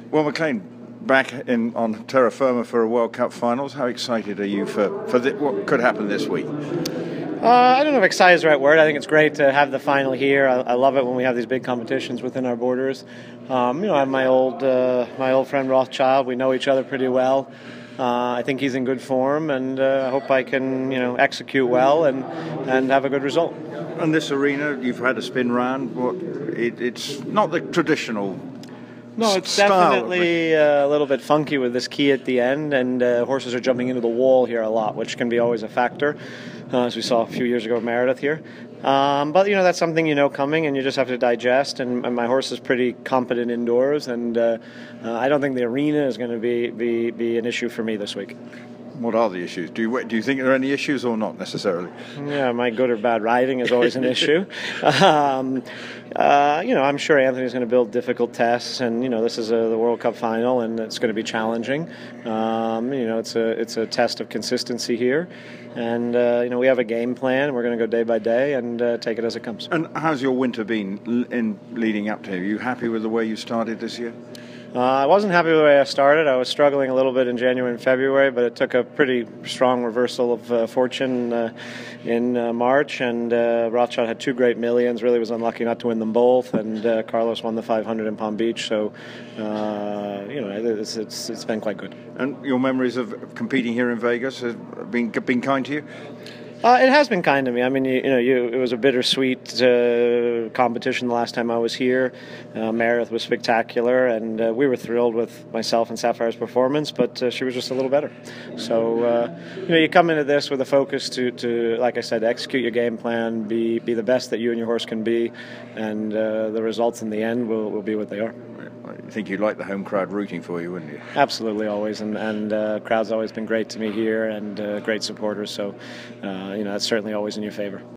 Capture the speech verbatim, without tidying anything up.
Well, McLean, back in on terra firma for a World Cup finals. How excited are you for, for the, what could happen this week? Uh, I don't know if excited is the right word. I think it's great to have the final here. I, I love it when we have these big competitions within our borders. Um, you know, I have my old uh, my old friend Rothschild. We know each other pretty well. Uh, I think he's in good form, and uh, I hope I can, you know, execute well and and have a good result. And this arena, you've had a spin round. What? It, it's not the traditional. No, it's style, definitely uh, a little bit funky with this key at the end, and uh, horses are jumping into the wall here a lot, which can be always a factor, uh, as we saw a few years ago at Meredith here. Um, but, you know, that's something you know coming, and you just have to digest, and, and my horse is pretty competent indoors, and uh, uh, I don't think the arena is going to be, be, be an issue for me this week. What are the issues? Do you do you think there are any issues or not necessarily? Yeah, my good or bad riding is always an issue. Um, uh, you know, I'm sure Anthony's going to build difficult tests, and you know, this is a, the World Cup final, and it's going to be challenging. Um, you know, it's a it's a test of consistency here, and uh, you know, we have a game plan. We're going to go day by day and uh, take it as it comes. And how's your winter been in leading up to? Are you happy with the way you started this year? Uh, I wasn't happy with the way I started. I was struggling a little bit in January and February, but it took a pretty strong reversal of uh, fortune uh, in uh, March, and uh, Rothschild had two great millions, really was unlucky not to win them both, and uh, Carlos won the five hundred in Palm Beach, so uh, you know, it's, it's, it's been quite good. And your memories of competing here in Vegas have been, been kind to you? Uh, it has been kind to me. I mean, you, you know, you, it was a bittersweet uh, competition the last time I was here. Uh, Meredith was spectacular, and uh, we were thrilled with myself and Sapphire's performance, but uh, she was just a little better. So, uh, you know, you come into this with a focus to, to, like I said, execute your game plan, be be the best that you and your horse can be, and uh, the results in the end will, will be what they are. I think you'd like the home crowd rooting for you, wouldn't you? Absolutely, always, and and uh, crowd's always been great to me here, and uh, great supporters. So, uh, you know, that's certainly always in your favor.